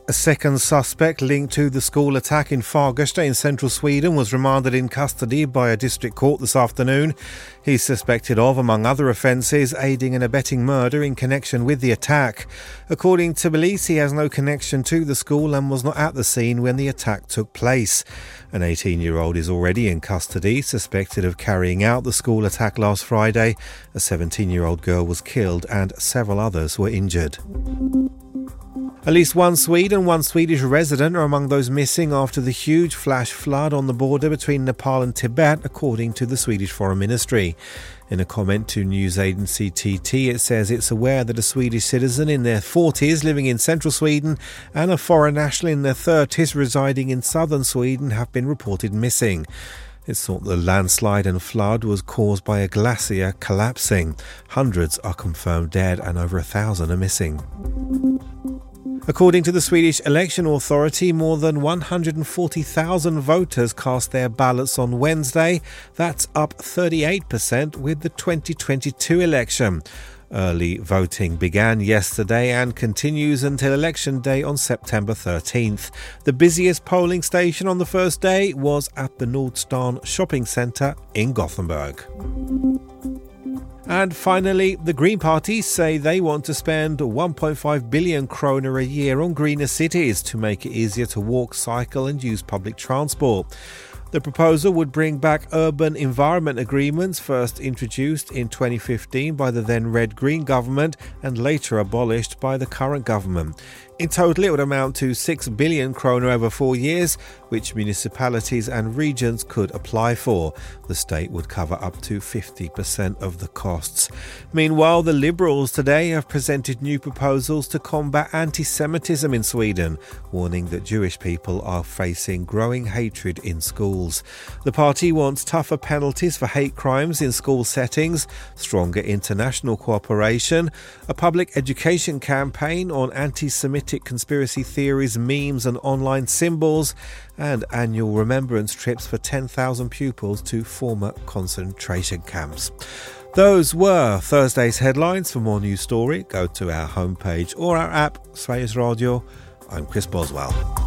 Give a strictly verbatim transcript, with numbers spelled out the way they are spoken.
A second suspect linked to the school attack in Fagersta in central Sweden was remanded in custody by a district court this afternoon. He's suspected of, among other offences, aiding and abetting murder in connection with the attack. According to police, he has no connection to the school and was not at the scene when the attack took place. An eighteen-year-old is already in custody, suspected of carrying out the school attack last Friday. A seventeen-year-old girl was killed and several others were injured. At least one Swede and one Swedish resident are among those missing after the huge flash flood on the border between Nepal and Tibet, according to the Swedish Foreign Ministry. In a comment to news agency T T, it says it's aware that a Swedish citizen in their forties living in central Sweden and a foreign national in their thirties residing in southern Sweden have been reported missing. It's thought the landslide and flood was caused by a glacier collapsing. Hundreds are confirmed dead and over a thousand are missing. According to the Swedish Election Authority, more than one hundred forty thousand voters cast their ballots on Wednesday. That's up thirty-eight percent with the twenty twenty-two election. Early voting began yesterday and continues until Election Day on September thirteenth. The busiest polling station on the first day was at the Nordstan shopping centre in Gothenburg. And finally, the Green Party say they want to spend one point five billion kronor a year on greener cities to make it easier to walk, cycle and use public transport. The proposal would bring back urban environment agreements first introduced in twenty fifteen by the then Red-Green government and later abolished by the current government. In total, it would amount to six billion kronor over four years, which municipalities and regions could apply for. The state would cover up to fifty percent of the costs. Meanwhile, the Liberals today have presented new proposals to combat anti-Semitism in Sweden, warning that Jewish people are facing growing hatred in schools. The party wants tougher penalties for hate crimes in school settings, stronger international cooperation, a public education campaign on anti-Semitic conspiracy theories, memes and online symbols, and annual remembrance trips for ten thousand pupils to former concentration camps. Those were Thursday's headlines. For more news story, go to our homepage or our app, Sveriges Radio. I'm Chris Boswell.